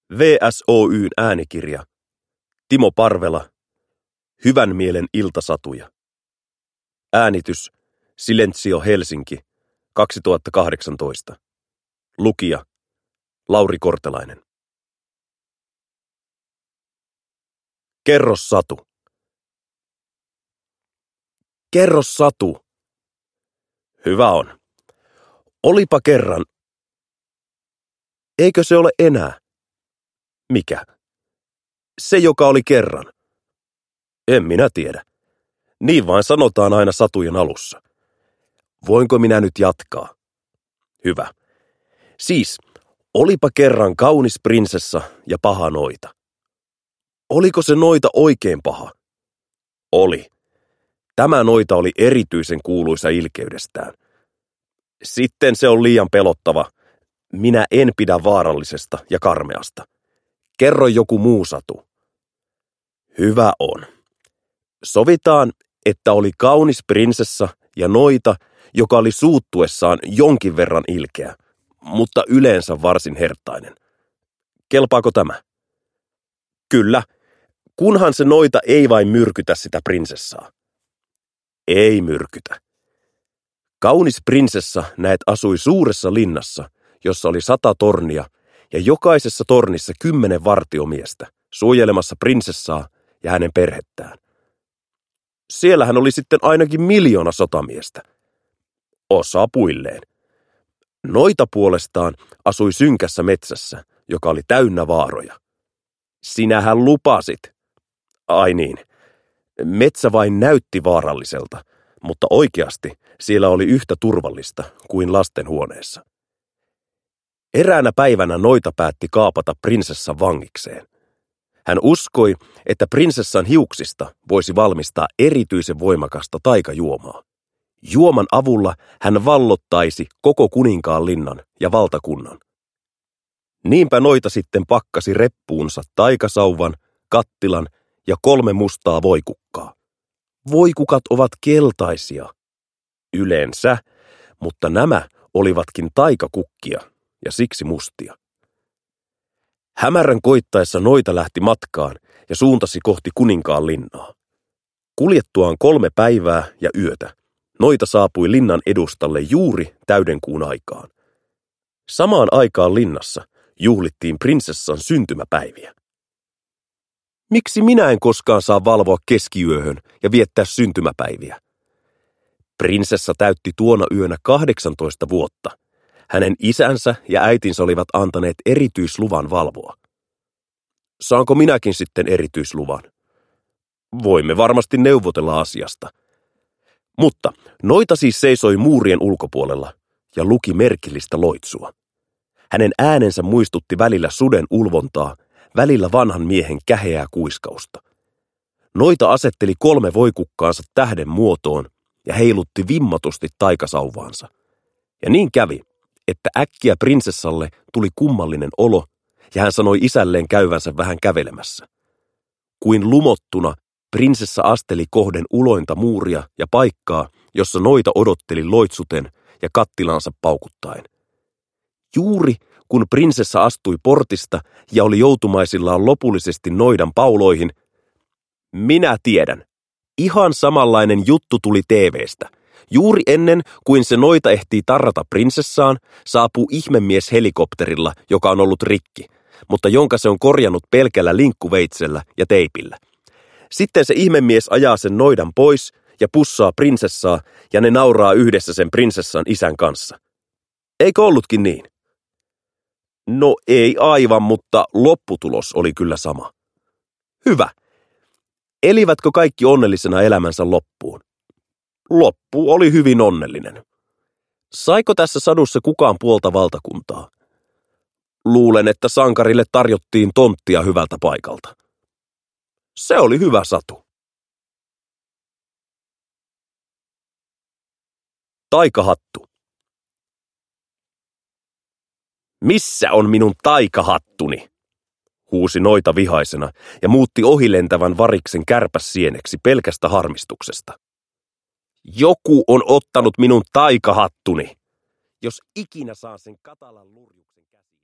VSOY:n äänikirja. Timo Parvela. Hyvän mielen iltasatuja. Äänitys Silenzio Helsinki 2018. Lukija Lauri Kortelainen. Kerro satu. Kerro satu. Hyvä on. Olipa kerran. Eikö se ole enää? Mikä? Se, joka oli kerran. En minä tiedä. Niin vain sanotaan aina satujen alussa. Voinko minä nyt jatkaa? Hyvä. Siis, olipa kerran kaunis prinsessa ja paha noita. Oliko se noita oikein paha? Oli. Tämä noita oli erityisen kuuluisa ilkeydestään. Sitten se on liian pelottava. Minä en pidä vaarallisesta ja karmeasta. Kerro joku muu satu. Hyvä on. Sovitaan, että oli kaunis prinsessa ja noita, joka oli suuttuessaan jonkin verran ilkeä, mutta yleensä varsin herttainen. Kelpaako tämä? Kyllä, kunhan se noita ei vain myrkytä sitä prinsessaa. Ei myrkytä. Kaunis prinsessa näet asui suuressa linnassa, jossa oli 100 tornia, ja jokaisessa tornissa 10 vartiomiestä, suojelemassa prinsessaa ja hänen perhettään. Siellähän oli sitten ainakin 1,000,000 sotamiestä. Osa puilleen. Noita puolestaan asui synkässä metsässä, joka oli täynnä vaaroja. Sinähän lupasit. Ai niin. Metsä vain näytti vaaralliselta, mutta oikeasti siellä oli yhtä turvallista kuin lastenhuoneessa. Eräänä päivänä noita päätti kaapata prinsessan vangikseen. Hän uskoi, että prinsessan hiuksista voisi valmistaa erityisen voimakasta taikajuomaa. Juoman avulla hän vallottaisi koko kuninkaan linnan ja valtakunnan. Niinpä noita sitten pakkasi reppuunsa taikasauvan, kattilan ja 3 mustaa voikukkaa. Voikukat ovat keltaisia. Yleensä, mutta nämä olivatkin taikakukkia ja siksi mustia. Hämärän koittaessa noita lähti matkaan ja suuntasi kohti kuninkaan linnaa. Kuljettuaan 3 päivää ja yötä, noita saapui linnan edustalle juuri täydenkuun aikaan. Samaan aikaan linnassa juhlittiin prinsessan syntymäpäiviä. Miksi minä en koskaan saa valvoa keskiyöhön ja viettää syntymäpäiviä? Prinsessa täytti tuona yönä 18 vuotta. Hänen isänsä ja äitinsä olivat antaneet erityisluvan valvoa. Saanko minäkin sitten erityisluvan? Voimme varmasti neuvotella asiasta. Mutta noita siis seisoi muurien ulkopuolella ja luki merkillistä loitsua. Hänen äänensä muistutti välillä suden ulvontaa, välillä vanhan miehen käheää kuiskausta. Noita asetteli 3 voikukkaansa tähden muotoon ja heilutti vimmatusti taikasauvaansa. Ja niin kävi, että äkkiä prinsessalle tuli kummallinen olo ja hän sanoi isälleen käyvänsä vähän kävelemässä. Kuin lumottuna prinsessa asteli kohden ulointa muuria ja paikkaa, jossa noita odotteli loitsuten ja kattilansa paukuttaen. Juuri kun prinsessa astui portista ja oli joutumaisillaan lopullisesti noidan pauloihin, minä tiedän, ihan samanlainen juttu tuli TV:stä. Juuri ennen kuin se noita ehtii tarrata prinsessaan, saapuu ihmemies helikopterilla, joka on ollut rikki, mutta jonka se on korjannut pelkällä linkkuveitsellä ja teipillä. Sitten se ihmemies ajaa sen noidan pois ja pussaa prinsessaa ja ne nauraa yhdessä sen prinsessan isän kanssa. Eikö ollutkin niin? No ei aivan, mutta lopputulos oli kyllä sama. Hyvä. Elivätkö kaikki onnellisena elämänsä loppuun? Loppu oli hyvin onnellinen. Saiko tässä sadussa kukaan puolta valtakuntaa? Luulen, että sankarille tarjottiin tonttia hyvältä paikalta. Se oli hyvä satu. Taikahattu. Missä on minun taikahattuni? Huusi noita vihaisena ja muutti ohilentävän variksen kärpässieneksi pelkästä harmistuksesta. Joku on ottanut minun taikahattuni. Jos ikinä saa sen katalan lurjuksen käsiin.